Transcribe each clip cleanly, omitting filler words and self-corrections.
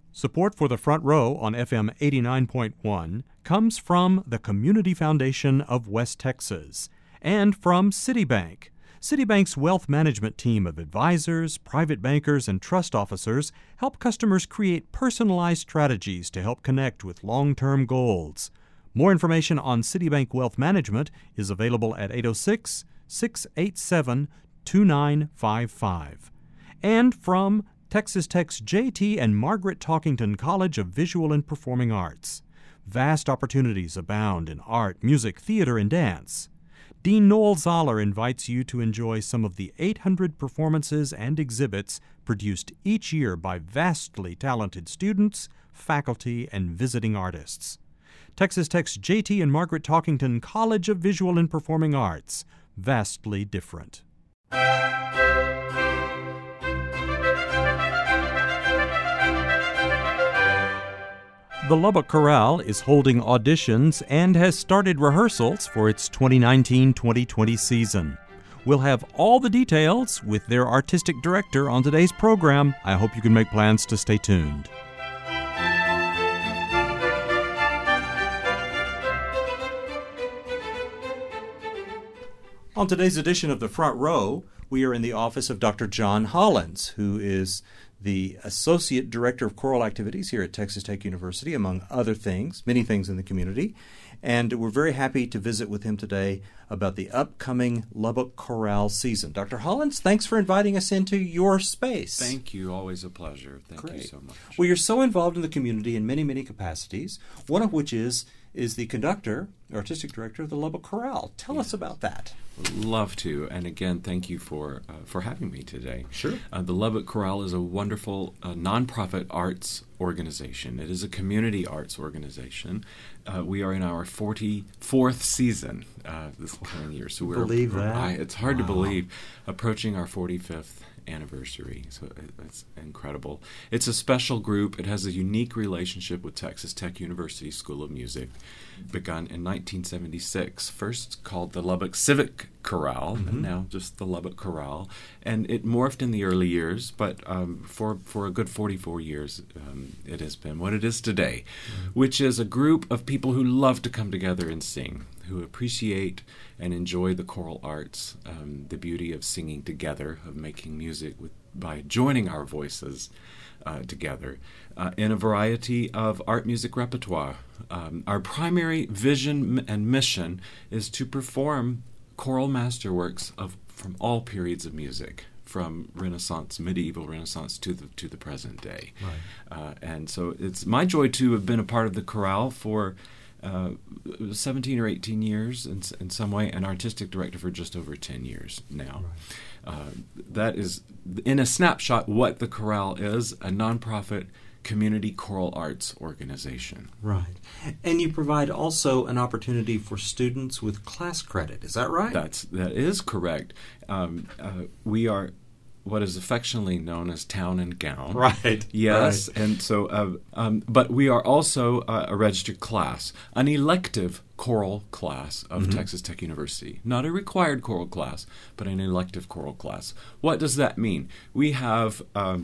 Support for the Front Row on FM 89.1 comes from the Community Foundation of West Texas and from Citibank. Citibank's wealth management team of advisors, private bankers, and trust officers help customers create personalized strategies to help connect with long-term goals. More information on Citibank Wealth Management is available at 806-687-2955. And from Texas Tech's J.T. and Margaret Talkington College of Visual and Performing Arts. Vast opportunities abound in art, music, theater, and dance. Dean Noel Zoller invites you to enjoy some of the 800 performances and exhibits produced each year by vastly talented students, faculty, and visiting artists. Texas Tech's J.T. and Margaret Talkington College of Visual and Performing Arts. Vastly different. The Lubbock Chorale is holding auditions and has started rehearsals for its 2019-2020 season. We'll have all the details with their artistic director on today's program. I hope you can make plans to stay tuned. On today's edition of The Front Row, we are in the office of Dr. John Hollins, who is the Associate Director of Choral Activities here at Texas Tech University, among other things, many things in the community. And we're very happy to visit with him today about the upcoming Lubbock Chorale season. Dr. Hollins, thanks for inviting us into your space. Thank you. Always a pleasure. Thank you so much. Well, you're so involved in the community in many, many capacities, one of which is the conductor, artistic director of the Lubbock Chorale. Tell us about that. Love to. And again, thank you for having me today. Sure. The Lubbock Chorale is a wonderful nonprofit arts organization. It is a community arts organization. We are in our 44th season this coming year. So believe that? It's hard to believe. Approaching our 45th anniversary. So it's incredible. It's a special group. It has a unique relationship with Texas Tech University School of Music, begun in 1976, first called the Lubbock Civic Chorale, and now just the Lubbock Chorale. And it morphed in the early years, but for a good 44 years, it has been what it is today, which is a group of people who love to come together and sing, who appreciate and enjoy the choral arts, the beauty of singing together, of making music by joining our voices together in a variety of art music repertoire. Our primary vision and mission is to perform choral masterworks from all periods of music, from Renaissance, medieval Renaissance to the present day. Right. And so it's my joy to have been a part of the chorale for 17 or 18 years in some way, and artistic director for just over 10 years now. Right. That is, in a snapshot, what the chorale is, a nonprofit community choral arts organization. Right. And you provide also an opportunity for students with class credit. Is that right? That is correct. We are what is affectionately known as town and gown. Right. Yes. Right. And so, but we are also a registered class, an elective choral class of Texas Tech University. Not a required choral class, but an elective choral class. What does that mean? We have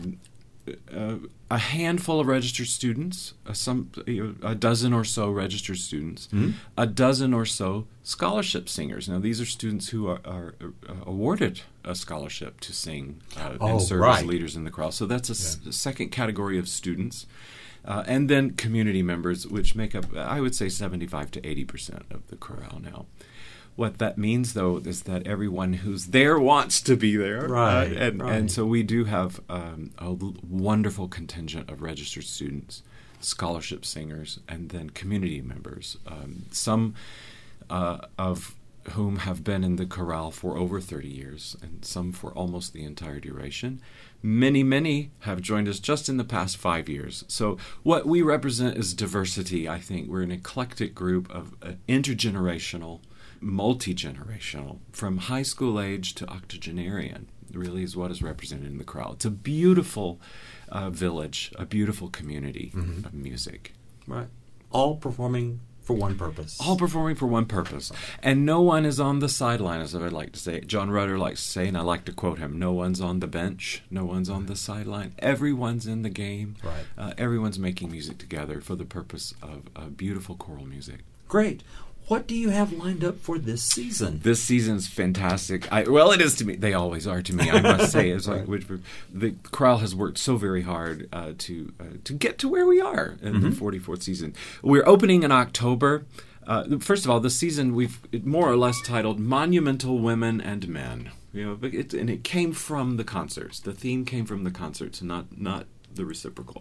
a handful of registered students, a dozen or so registered students, a dozen or so scholarship singers. Now, these are students who are awarded a scholarship to sing and serve as leaders in the chorale. So that's a second category of students. And then community members, which make up, I would say, 75 to 80% of the chorale now. What that means, though, is that everyone who's there wants to be there. Right. And so we do have a wonderful contingent of registered students, scholarship singers, and then community members, some of whom have been in the chorale for over 30 years, and some for almost the entire duration. Many, many have joined us just in the past 5 years. So what we represent is diversity, I think. We're an eclectic group of intergenerational, multi-generational, from high school age to octogenarian, really is what is represented in the chorale. It's a beautiful village, a beautiful community of music. Right. All performing for one purpose. All performing for one purpose. And no one is on the sideline, as I'd like to say. John Rutter likes to say, and I like to quote him, no one's on the bench, no one's on the sideline. Everyone's in the game. Right. Everyone's making music together for the purpose of beautiful choral music. Great. What do you have lined up for this season? This season's fantastic. Well, it is to me. They always are to me, I must say. It's Right. like the chorale has worked so very hard to get to where we are in the 44th season. We're opening in October. First of all, this season we've more or less titled "Monumental Women and Men." And it came from the concerts. The theme came from the concerts, not the reciprocal.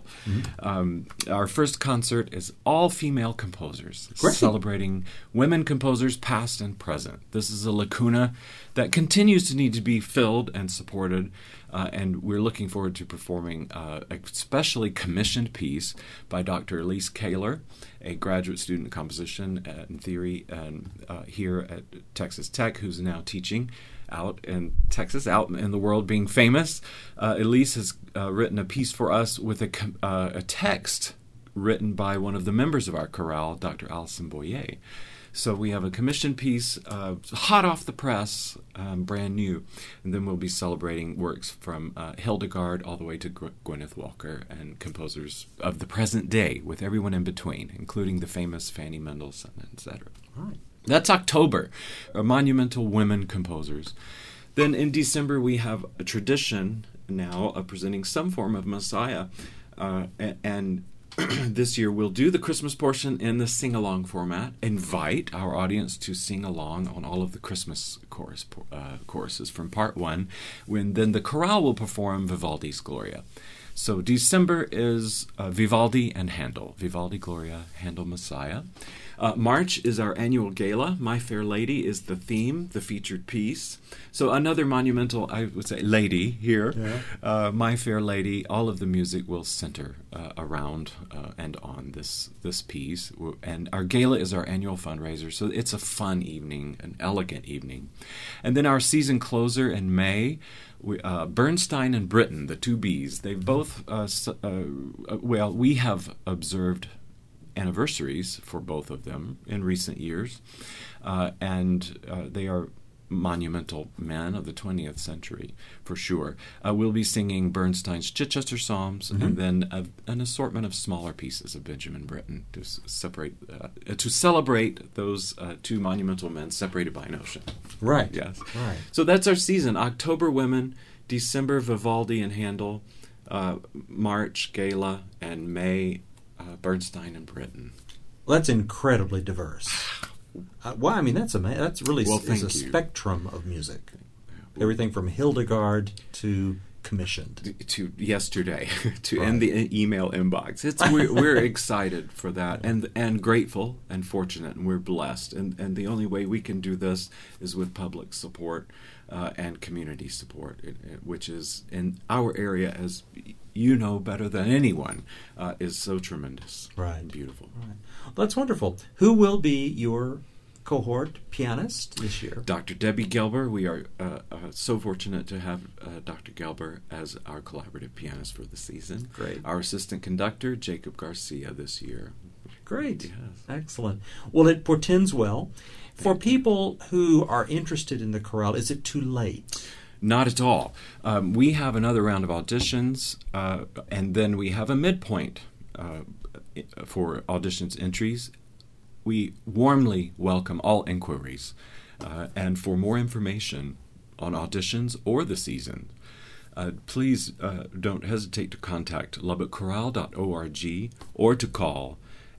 Our first concert is all female composers, Great. celebrating women composers past and present. This is a lacuna that continues to need to be filled and supported, and we're looking forward to performing a specially commissioned piece by Dr. Elise Kaler, a graduate student in composition and theory here at Texas Tech, who's now teaching out in Texas, out in the world, being famous. Elise has written a piece for us with a text written by one of the members of our chorale, Dr. Alison Boyer. So we have a commissioned piece, hot off the press, brand new, and then we'll be celebrating works from Hildegard all the way to Gwyneth Walker and composers of the present day, with everyone in between, including the famous Fanny Mendelssohn, etc. Right. That's October, monumental women composers. Then in December we have a tradition now of presenting some form of Messiah, and this year we'll do the Christmas portion in the sing-along format, invite our audience to sing along on all of the Christmas choruses from part one, when then the chorale will perform Vivaldi's Gloria. So December is Vivaldi and Handel. Vivaldi, Gloria, Handel, Messiah. March is our annual gala. My Fair Lady is the theme, the featured piece. So another monumental, I would say, lady here. Yeah. My Fair Lady, all of the music will center around and on this piece. And our gala is our annual fundraiser, so it's a fun evening, an elegant evening. And then our season closer in May, Bernstein and Britten, the two Bs, they both, we have observed anniversaries for both of them in recent years, and they are monumental men of the 20th century, for sure. We'll be singing Bernstein's Chichester Psalms, and then an assortment of smaller pieces of Benjamin Britten to celebrate those two monumental men separated by an ocean. Right. Yes. Right. So that's our season. October, women. December, Vivaldi and Handel. March, Gala. And May, Bernstein and Britten. Well, that's incredibly diverse. Well, I mean, that's amazing. That's really is a spectrum of music. Everything from Hildegard to commissioned. To yesterday, in the email inbox. We're excited for that, and grateful and fortunate, and we're blessed. And the only way we can do this is with public support and community support, which is in our area, as you know better than anyone, is so tremendous. Right. And beautiful. Right. Well, that's wonderful. Who will be your cohort pianist this year? Dr. Debbie Gelber. We are so fortunate to have Dr. Gelber as our collaborative pianist for the season. Great. Our assistant conductor, Jacob Garcia, this year. Great. Yes. Excellent. Well, it portends well. For people who are interested in the chorale, is it too late? Not at all. We have another round of auditions, and then we have a midpoint for auditions entries. We warmly welcome all inquiries. And for more information on auditions or the season, please don't hesitate to contact lubbockchorale.org or to call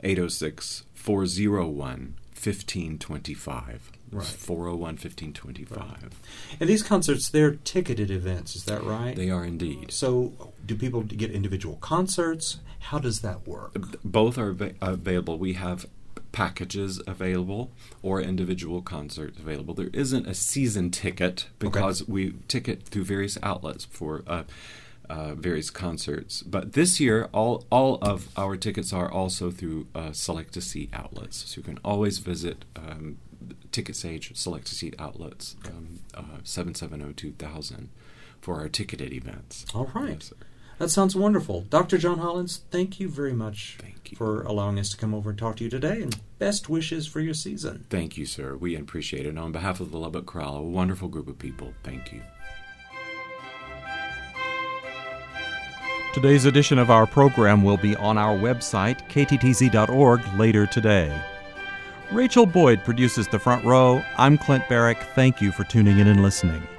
806-401-1525. Right. 401-1525. And these concerts, they're ticketed events, is that right? They are indeed. So do people get individual concerts? How does that work? Both are available. We have packages available or individual concerts available. There isn't a season ticket because we ticket through various outlets for various concerts. But this year, all of our tickets are also through select-to-seat outlets. So you can always visit TicketSage select-to-seat outlets, 770-2000 for our ticketed events. All right. Yes, That sounds wonderful. Dr. John Hollins, thank you very much you. For allowing us to come over and talk to you today, and best wishes for your season. Thank you, sir. We appreciate it. And on behalf of the Lubbock Chorale, a wonderful group of people, thank you. Today's edition of our program will be on our website, kttz.org, later today. Rachel Boyd produces The Front Row. I'm Clint Barrick. Thank you for tuning in and listening.